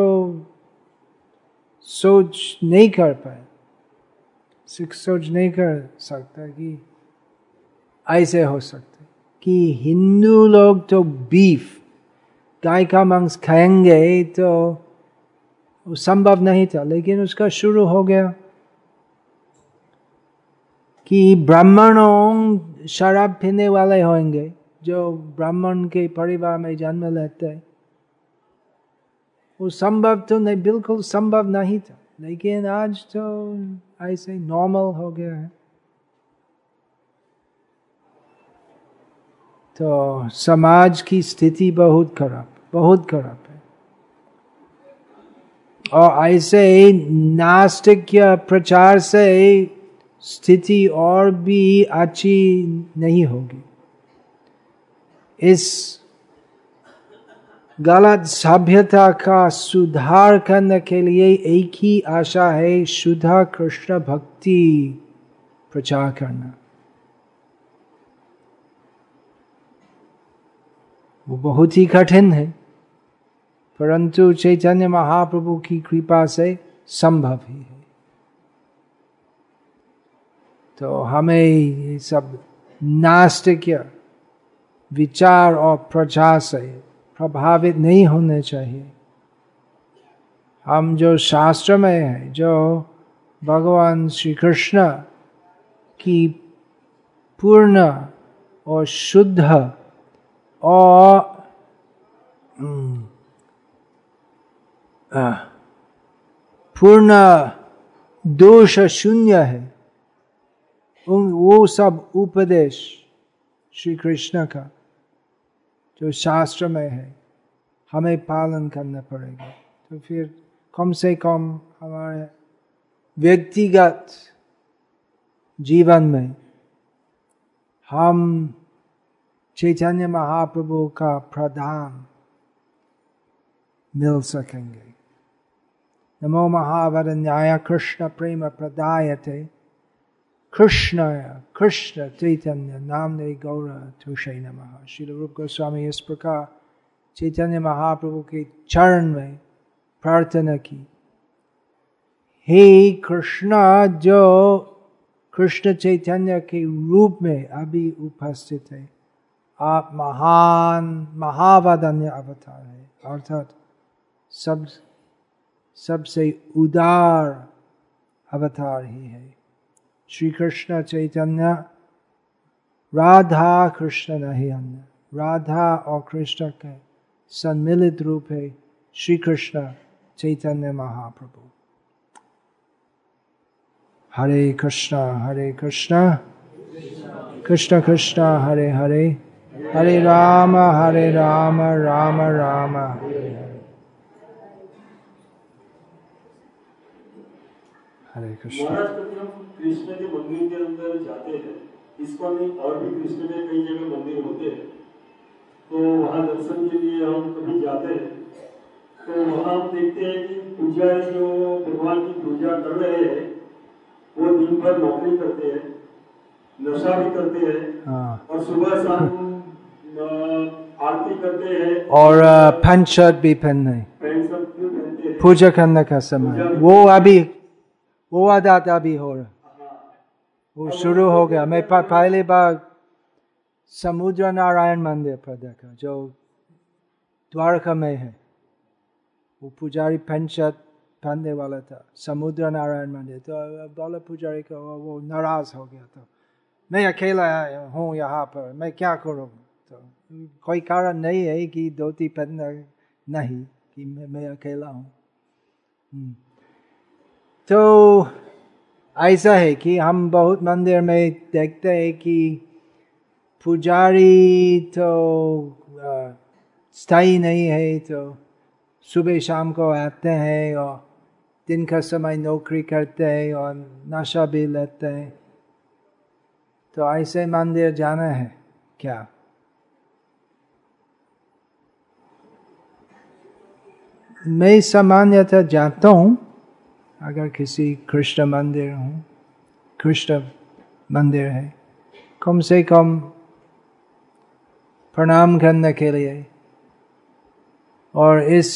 सोच नहीं कर पाए, सोच नहीं कर सकता कि ऐसे हो सकता कि हिंदू लोग तो बीफ, गाय का मांस खाएंगे, तो संभव नहीं था, लेकिन उसका शुरू हो गया। कि ब्राह्मणों शराब पीने वाले होंगे, जो ब्राह्मण के परिवार में जन्म लेते हैं, वो संभव तो नहीं, बिल्कुल संभव नहीं था, लेकिन आज तो ऐसे नॉर्मल हो गया है। तो समाज की स्थिति बहुत खराब। बहुत खराब है। और ऐसे नास्तिक प्रचार से स्थिति और भी अच्छी नहीं होगी। इस गलत सभ्यता का सुधार करने के लिए एक ही आशा है, शुद्ध कृष्ण भक्ति प्रचार करना। वो बहुत ही कठिन है, परंतु चैतन्य महाप्रभु की कृपा से संभव ही है। तो हमें ये सब नास्तिक विचार और प्रचार से प्रभावित नहीं होने चाहिए। हम जो शास्त्र में है, जो भगवान श्री कृष्ण की पूर्ण और शुद्ध और पूर्ण दोष शून्य है, वो सब उपदेश श्री कृष्ण का जो शास्त्र में है, हमें पालन करना पड़ेगा। तो फिर कम से कम हमारे व्यक्तिगत जीवन में हम चैतन्य महाप्रभु का प्रदान मिल सकेंगे। नमो महावदन्याय कृष्ण प्रेम प्रदायते कृष्णाय कृष्ण चैतन्य नामने गौर तुषे नमः। श्रील रूप गोस्वामी इस प्रकार चैतन्य महाप्रभु के चरण में प्रार्थना की, हे कृष्ण जो कृष्ण चैतन्य के रूप में अभी उपस्थित है, आप महान महावदन्य अवतार है, अर्थात सब सबसे उदार अवतार ही है। श्री कृष्ण चैतन्य राधा कृष्ण नहीं अन्य, राधा और कृष्ण के सम्मिलित रूप है श्री कृष्ण चैतन्य महाप्रभु। हरे कृष्णा हरे कृष्णा कृष्ण कृष्ण हरे हरे, हरे राम हरे राम राम राम हरे हरे। हरे कृष्ण। महाराज कभी हम कृष्ण के मंदिर के अंदर जाते हैं, इसको नहीं और भी कृष्ण के कई जगह मंदिर होते हैं, तो वहाँ दर्शन के लिए हम कभी जाते हैं, तो वहाँ हम देखते हैं कि पुजारी जो भगवान की पूजा कर रहे हैं वो दिन भर नौकरी करते हैं, नशा भी करते हैं, हाँ। और सुबह शाम आरती करते हैं, और पैंट शर्ट भी पहनते हैं, पैंट शर्ट भी पहनते हैं पूजा करने का समय। वो अभी वो आदत अभी हो रहा, वो शुरू हो गया। मैं पहले बार समुद्र नारायण मंदिर पर देखा जो द्वारका में है, वो पुजारी पैंट शर्ट पहनने वाला था, समुद्र नारायण मंदिर। तो बोला पुजारी को, वो नाराज हो गया, तो मैं अकेला हूँ यहाँ पर, मैं क्या करूँ? तो कोई कारण नहीं है कि धोती पहनना नहीं, कि मैं, मैं अकेला हूँ। तो ऐसा है कि हम बहुत मंदिर में देखते हैं कि पुजारी तो स्थायी नहीं है, तो सुबह शाम को आते हैं और दिन का समय नौकरी करते हैं और नशा भी लेते हैं। तो ऐसे मंदिर जाना है क्या? मैं सामान्यतः जाता हूँ अगर किसी कृष्ण मंदिर हो, कृष्ण मंदिर है, कम से कम प्रणाम करने के लिए। और इस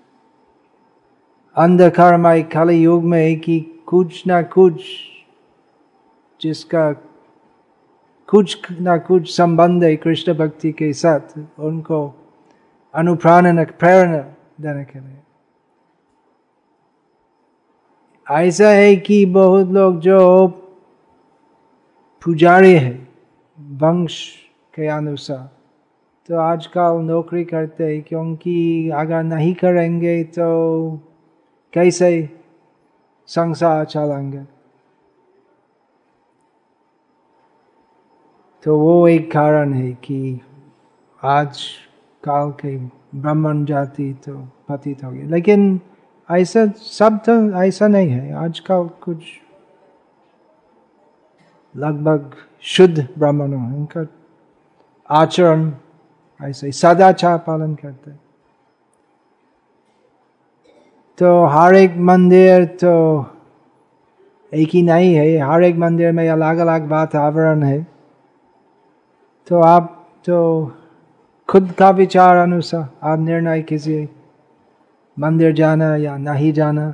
अंधकारमय कलि युग में कि कुछ ना कुछ जिसका कुछ ना कुछ संबंध है कृष्ण भक्ति के साथ, उनको अनुप्राणन प्रेरणा देने के लिए। ऐसा है कि बहुत लोग जो पुजारी है वंश के अनुसार, तो आजकल नौकरी करते हैं, क्योंकि अगर नहीं करेंगे तो कैसे संसार चलेंगे। तो वो एक कारण है कि आज काल के ब्राह्मण जाति तो पतित हो गई, लेकिन ऐसा सब तो ऐसा नहीं है। आजकल कुछ लगभग शुद्ध ब्राह्मण हैं, उनका आचरण ऐसे सदाचार पालन करते। तो हर एक मंदिर तो एक ही नहीं है, हर एक मंदिर में अलग अलग वातावरण है। तो आप तो खुद का विचार अनुसार आप निर्णय कीजिए मंदिर जाना या नहीं जाना।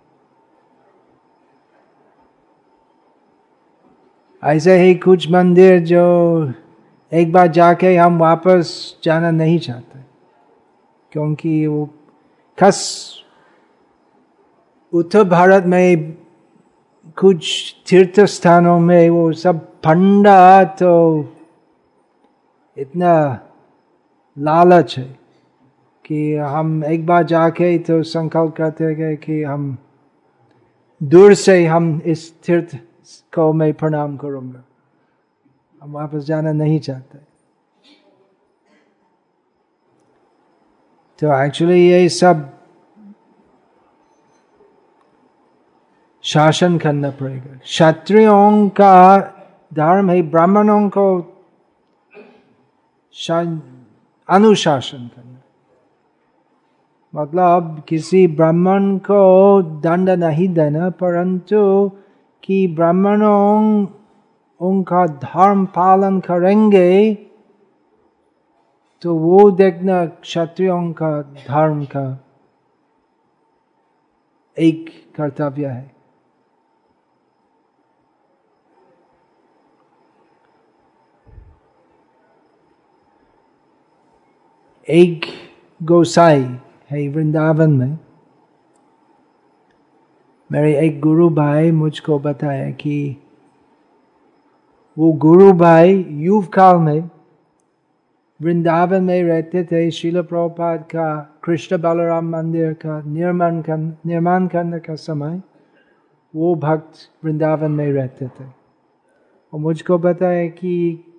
ऐसे ही कुछ मंदिर जो एक बार जाके हम वापस जाना नहीं चाहते, क्योंकि वो खास उत्तर भारत में कुछ तीर्थ स्थानों में वो सब फंडा तो इतना लालच है कि हम एक बार जाके तो संकल्प करते हैं कि हम दूर से हम इस तीर्थ को मैं प्रणाम करूंगा, हम वापस जाना नहीं चाहते। तो एक्चुअली ये सब शासन करना पड़ेगा। क्षत्रियों का धर्म है ब्राह्मणों को अनुशासन करना, मतलब किसी ब्राह्मण को दंड नहीं देना, परंतु कि ब्राह्मणों उनका धर्म पालन करेंगे तो वो देखना क्षत्रियों का धर्म का एक कर्तव्य है। एक गोसाई है वृंदावन में। मेरे एक गुरु भाई मुझको बताया कि वो गुरु भाई युव काल में वृंदावन में रहते थे। श्रील प्रभुपाद का कृष्ण बलराम मंदिर का निर्माण कर निर्माण करने का समय वो भक्त वृंदावन में रहते थे। और मुझको बताया कि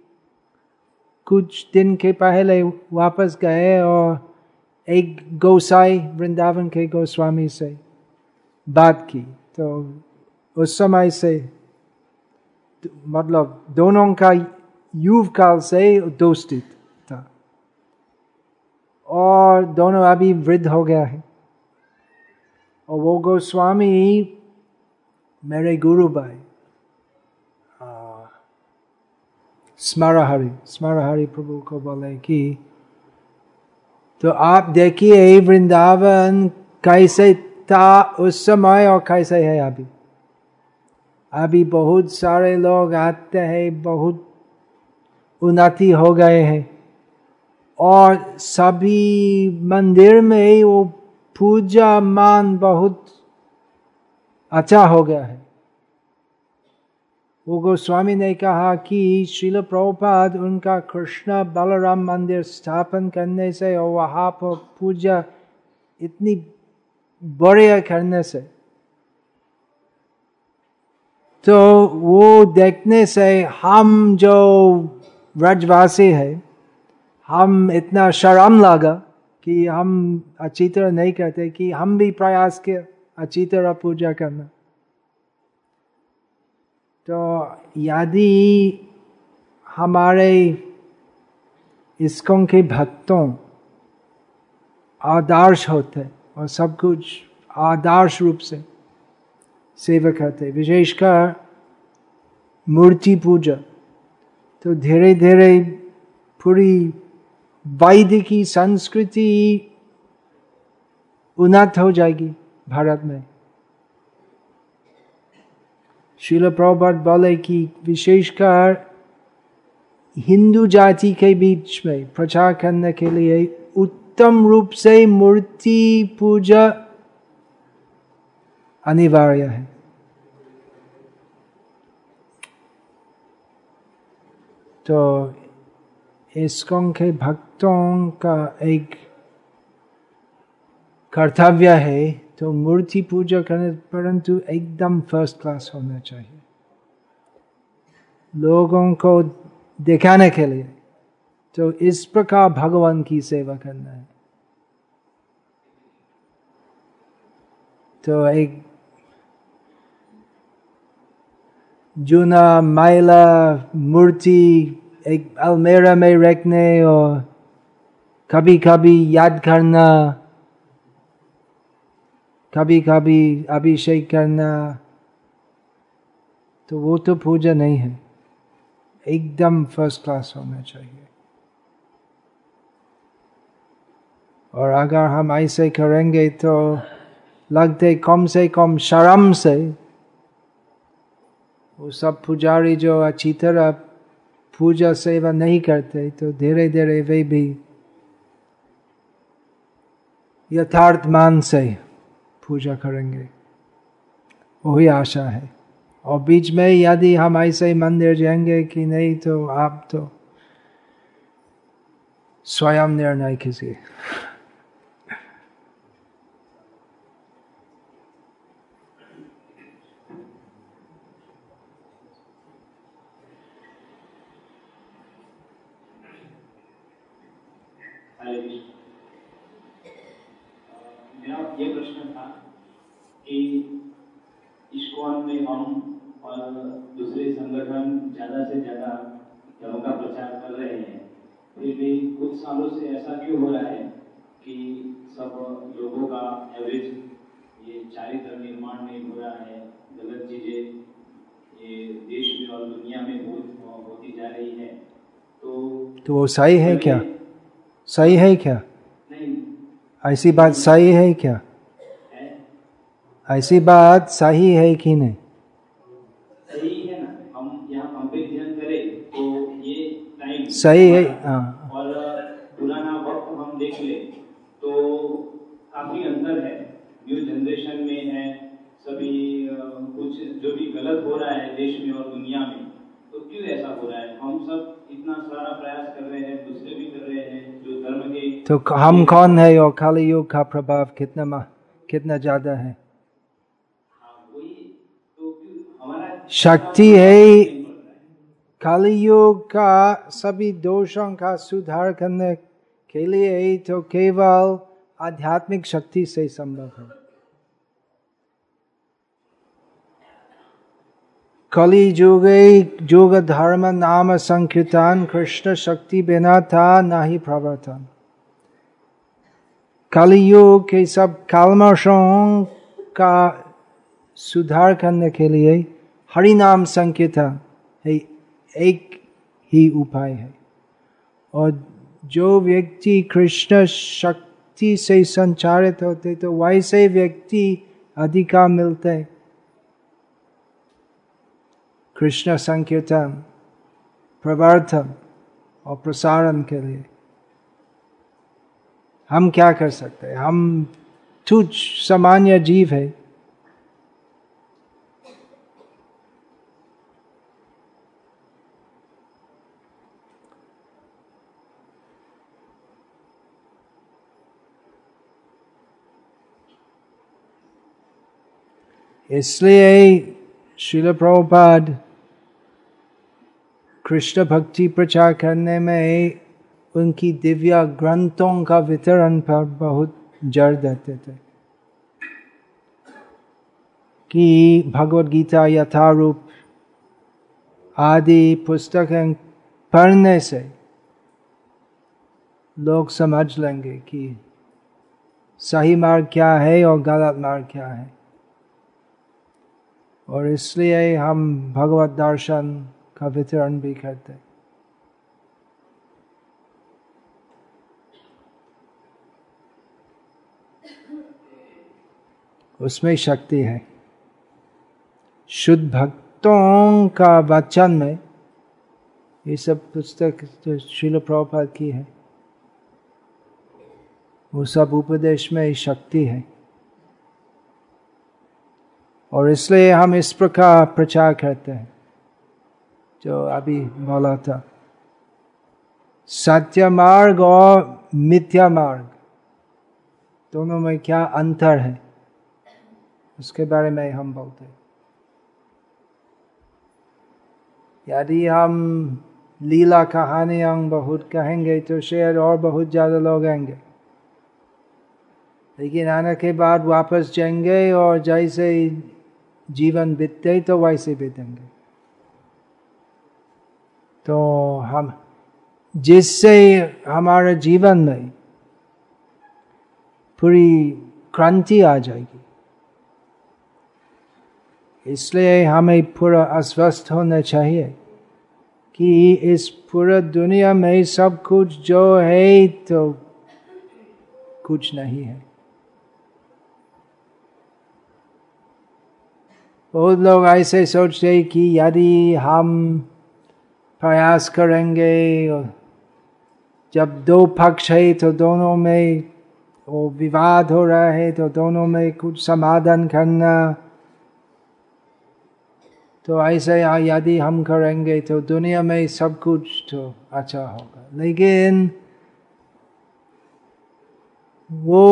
कुछ दिन के पहले वापस गए और एक गोसाई वृंदावन के गोस्वामी से बात की। तो उस समय से मतलब दोनों का युव काल से दोस्ती था और दोनों अभी वृद्ध हो गया है। और वो गोस्वामी मेरे गुरु भाई स्मरहरि स्मरहरि प्रभु को बोले कि तो आप देखिए वृंदावन कैसे था उस समय और कैसे है अभी। अभी बहुत सारे लोग आते हैं, बहुत उन्नति हो गए हैं और सभी मंदिर में वो पूजा मान बहुत अच्छा हो गया है। वो गोस्वामी ने कहा कि श्रील प्रभुपाद उनका कृष्ण बलराम मंदिर स्थापन करने से और वहाँ पर पूजा इतनी बढ़िया करने से तो वो देखने से हम जो ब्रजवासी है हम इतना शर्म लगा कि हम अच्छी तरह नहीं करते कि हम भी प्रयास किए अच्छी तरह पूजा करना। तो यदि हमारे इस्कॉन के भक्तों आदर्श होते और सब कुछ आदर्श रूप से सेवा करते, विशेषकर मूर्ति पूजा, तो धीरे धीरे पूरी वैदिकी संस्कृति उन्नत हो जाएगी भारत में। श्रील प्रभुपाद बोले कि विशेषकर हिंदू जाति के बीच में प्रचार करने के लिए उत्तम रूप से मूर्ति पूजा अनिवार्य है। तो इस्कॉन के भक्तों का एक कर्तव्य है तो मूर्ति पूजा करने, परंतु एकदम फर्स्ट क्लास होना चाहिए, लोगों को दिखाने के लिए तो इस प्रकार भगवान की सेवा करना है। तो एक जूना मैला मूर्ति एक अलमेरा में रखने और कभी कभी याद करना, कभी कभी अभिषेक करना, तो वो तो पूजा नहीं है। एकदम फर्स्ट क्लास होना चाहिए। और अगर हम ऐसे करेंगे तो लगते कम से कम शर्म से वो सब पुजारी जो अच्छी तरह पूजा सेवा नहीं करते, तो धीरे धीरे वे भी यथार्थ मान से पूजा करेंगे, वही आशा है। और बीच में यदि हम ऐसे मंदिर जाएंगे कि नहीं, तो आप तो स्वयं निर्णय कीजिए। मेरा ये प्रश्न था कि इस्कॉन में हम और दूसरे संगठन ज्यादा से ज्यादा धर्म का प्रचार कर रहे हैं, फिर भी कुछ सालों से ऐसा क्यों हो रहा है कि सब लोगों का एवरेज ये चारित्र निर्माण नहीं हो रहा है, गलत चीजें ये देश में और दुनिया में बहुत होती जा रही है। तो तो वो सही है क्या? सही है क्या? नहीं, ऐसी बात सही है क्या? ऐसी बात सही है कि नहीं? सही है ना। हम यहाँ कंपेरिजन करें तो ये टाइम सही है। हाँ, और पुराना वक्त हम देख ले तो काफी अंतर है। न्यू जनरेशन में है सभी कुछ जो भी गलत हो रहा है देश में और दुनिया में, तो क्यों ऐसा हो रहा है? हम सब इतना सारा प्रयास कर रहे हैं, दूसरे भी कर रहे हैं जो धर्म के, तो हम कौन है और काली युग का प्रभाव कितना कितना ज्यादा है? शक्ति है काली युग का सभी दोषों का सुधार करने के लिए, तो केवल आध्यात्मिक शक्ति से संभव है। कली युगे युग धर्म नाम संकीर्तन, कृष्ण शक्ति बिना था नहीं प्रवर्तन। कलियुग के सब कल्मषों का सुधार करने के लिए हरि नाम संकीर्तन है एक ही उपाय है। और जो व्यक्ति कृष्ण शक्ति से संचारित होते, तो वैसे व्यक्ति अधिकार मिलते कृष्ण संकीर्तन, प्रवर्तन और प्रसारण के लिए। हम क्या कर सकते हैं? हम तुच्छ सामान्य जीव है। इसलिए श्रील प्रभुपाद कृष्ण भक्ति प्रचार करने में उनकी दिव्य ग्रंथों का वितरण पर बहुत जोर देते थे कि भगवद गीता यथारूप आदि पुस्तकें पढ़ने से लोग समझ लेंगे कि सही मार्ग क्या है और गलत मार्ग क्या है। और इसलिए हम भगवत दर्शन का वितरण भी करते। उसमें शक्ति है। शुद्ध भक्तों का वचन में ये सब पुस्तक जो श्रील प्रभुपाद की है, वो सब उपदेश में शक्ति है। और इसलिए हम इस प्रकार प्रचार करते हैं जो अभी बोला था। सत्य मार्ग और मिथ्या मार्ग दोनों में क्या अंतर है, उसके बारे में हम बोलते हैं। यदि हम लीला कहानियां बहुत कहेंगे तो शायद और बहुत ज्यादा लोग आएंगे, लेकिन आने के बाद वापस जाएंगे और जैसे जीवन बीतते तो वैसे बीतेंगे। तो हम जिससे हमारे जीवन में पूरी क्रांति आ जाएगी, इसलिए हमें पूरा आश्वस्त होना चाहिए कि इस पूरा दुनिया में सब कुछ जो है तो कुछ नहीं है। बहुत लोग ऐसे सोचते हैं कि यदि हम प्रयास करेंगे और जब दो पक्ष है तो दोनों में वो विवाद हो रहा है तो दोनों में कुछ समाधान करना, तो ऐसे यदि हम करेंगे तो दुनिया में सब कुछ तो अच्छा होगा। लेकिन वो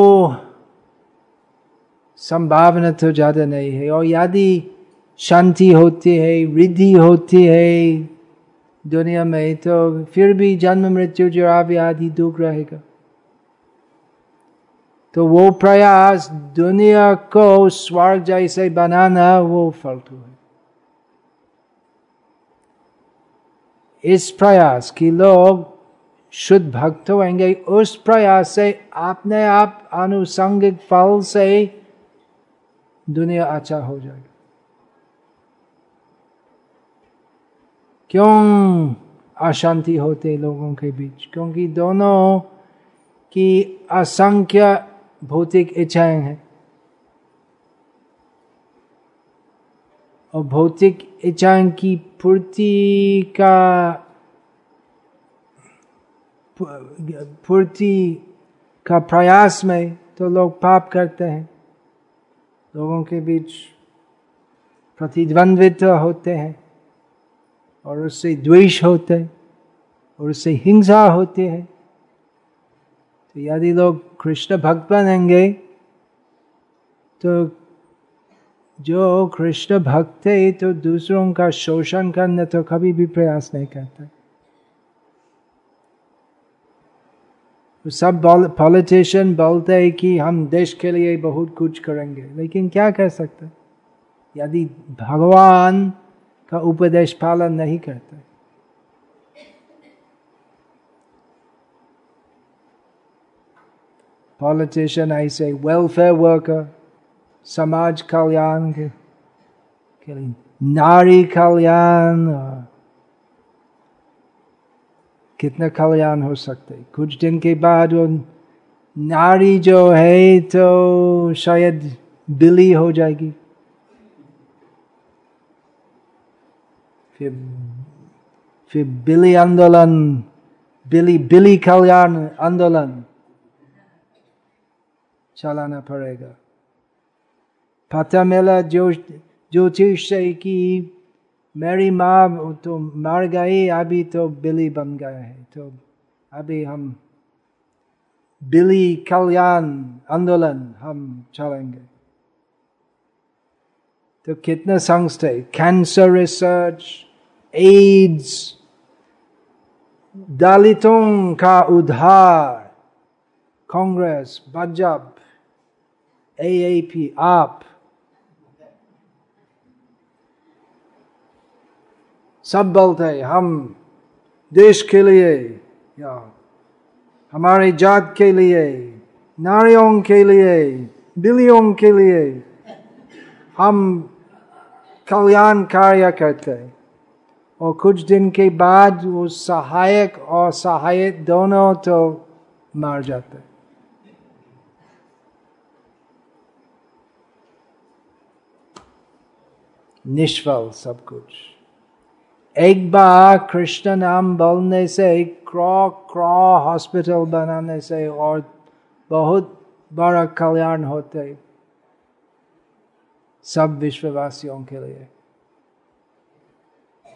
संभावना तो ज्यादा नहीं है। और यदि शांति होती है, रिद्धि होती है दुनिया में, तो फिर भी जन्म मृत्यु जरा व्याधि दुख रहेगा। तो वो प्रयास दुनिया को स्वर्ग जैसे बनाना वो फालतू है। इस प्रयास की लोग शुद्ध भक्त होंगे, उस प्रयास से अपने आप अनुसंगिक फल से दुनिया अच्छा हो जाएगी। क्यों अशांति होते लोगों के बीच? क्योंकि दोनों की असंख्य भौतिक इच्छाएं हैं, और भौतिक इच्छाएं की पूर्ति का पूर्ति का प्रयास में तो लोग पाप करते हैं, लोगों के बीच प्रतिद्वंद्विता होते हैं और उससे द्वेष होते हैं और उससे हिंसा होती है। तो यदि लोग कृष्ण भक्त बनेंगे तो जो कृष्ण भक्त है तो दूसरों का शोषण करने तो कभी भी प्रयास नहीं करता। तो सब पॉलिटिशियन बोलते हैं कि हम देश के लिए बहुत कुछ करेंगे, लेकिन क्या कर सकते यदि भगवान का उपदेश पालन नहीं करते? पॉलिटिशियन ऐसे वेलफेयर वर्कर, समाज कल्याण के, के लिए नारी कल्याण, कितना कल्याण हो सकते। कुछ दिन के बाद वो नारी जो है तो शायद बिल्ली हो जाएगी, फिर फिर बिल्ली आंदोलन, बिल्ली बिल्ली कल्याण आंदोलन चलाना पड़ेगा। पता मिला जो ज्योतिष से कि मेरी माँ तो मर गई, अभी तो बिल्ली बन गया है, तो अभी हम बिल्ली कल्याण आंदोलन हम चलेंगे। तो कितने संस्था, कैंसर रिसर्च, एड्स, दलितों का उद्धार, Congress, Bhajpa, A A P, आप सब बोलते हैं हम देश के लिए या हमारे जात के लिए, नारियों के लिए, बिल्लियों के लिए हम कल्याण कार्य करते हैं, और कुछ दिन के बाद वो सहायक और सहायक दोनों तो मर जाते। निष्फल सब कुछ। एक बार कृष्ण नाम बोलने से, क्रॉ क्रॉ हॉस्पिटल बनाने से और बहुत बड़ा कल्याण होते सब विश्ववासियों के लिए।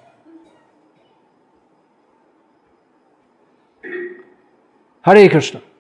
हरे कृष्ण।